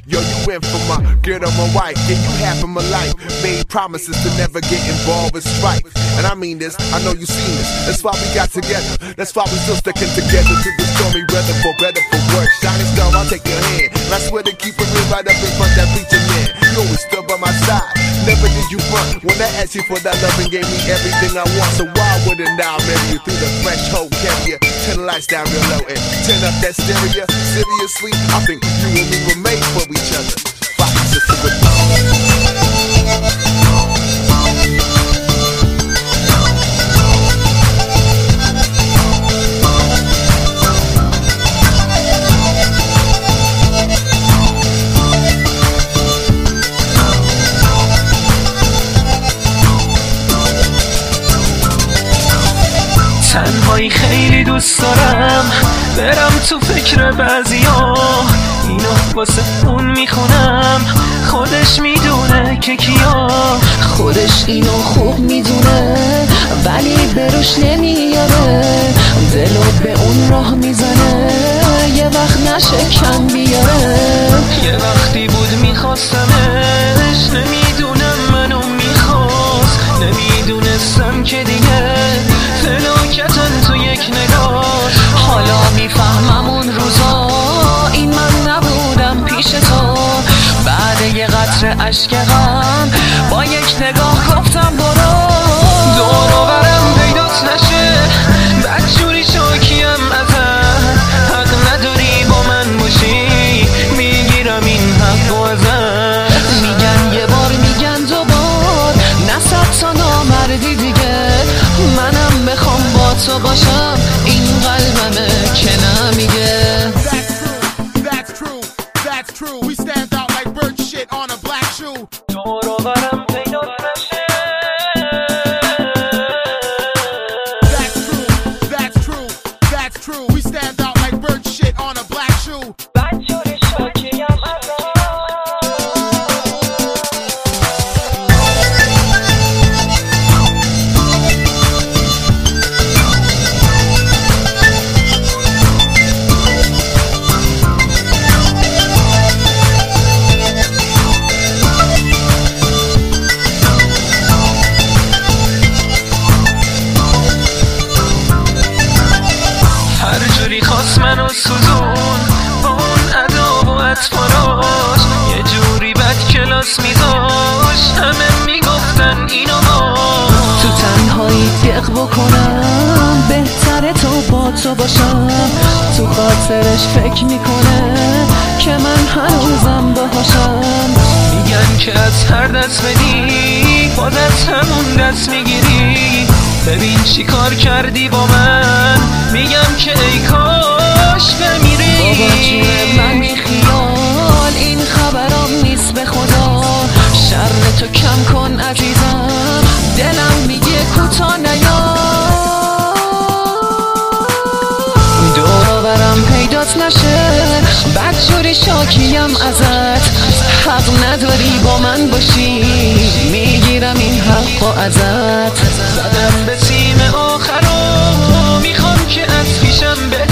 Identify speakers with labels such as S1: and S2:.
S1: Yo, you went for my girl on my wife. Yeah, you half of my life. Made promises to never get involved with strife. And I mean this, I know you seen this. That's why we got together. That's why we still sticking together through the stormy weather. For better, for worse. Shining star, I'll take your hand. And I swear to keep it real right up in front that preacher man. You always stood by my side. Never did you front. When I asked you for that love and gave me everything I want. So why wouldn't I marry you through the threshold carrier? Turn the lights down real low and turn up that stereo. Seriously, I think you and me were made for each other. Fight, sister, with
S2: تنهایی خیلی دوست دارم برم تو فکر بعضیا اینو واسه اون میخونم خودش میدونه که کیا
S3: خودش اینو خوب میدونه ولی بروش نمیاره دلو به اون راه میزنه یه وقت نشکن بیاره
S2: یه وقتی بود میخواستمش نمیدونم منو میخواست نمیدونستم که دیگه فلاکتن تو یک نگاه
S3: حالا میفهمم اون روزا این من نبودم پیش تو بعد یه قطره اشک غم با یک نگاه گفتم برو
S2: دور و برم پیدات نشه بدجوری شاکیم ازت حق نداری با من باشی میگیرم این حق و ازت
S3: میگن یه بار میگن دوبار نصد تا نامردی دیگه منم بخوام با تو باشم این قلبمه که نمیگه
S1: That's true, that's true. We stand out like bird shit on a black shoe.
S2: دور و برم پیدات نشه
S1: That's true, that's true. We stand out like bird shit on a black shoe.
S2: بدجوری شاکیم ازت خواست منو سوزون با اون ادا و اطفاراش یه جوری بد کلاس میذاش همه میگفتن اینو باش
S3: تو تنهایی دق بکنم بهتره تو با تو باشم تو خاطرش فکر میکنه که من هنوزم باهاشم
S2: میگن که از هر دست بدی باز از همون دست میگیری ببین چی کار کردی با من میگم که ای کاش بمیری
S3: بابا جون من خیال این خبرام نیست به خدا شر تو کم کن عزیزم دلم میگه کوتا نیا دور و برم پیدات نشه بدجوری شاکیم ازت حق نداری با من باشی میگیرم این حق و ازت
S2: زدم به تیم آخر و میخوام که از پیشم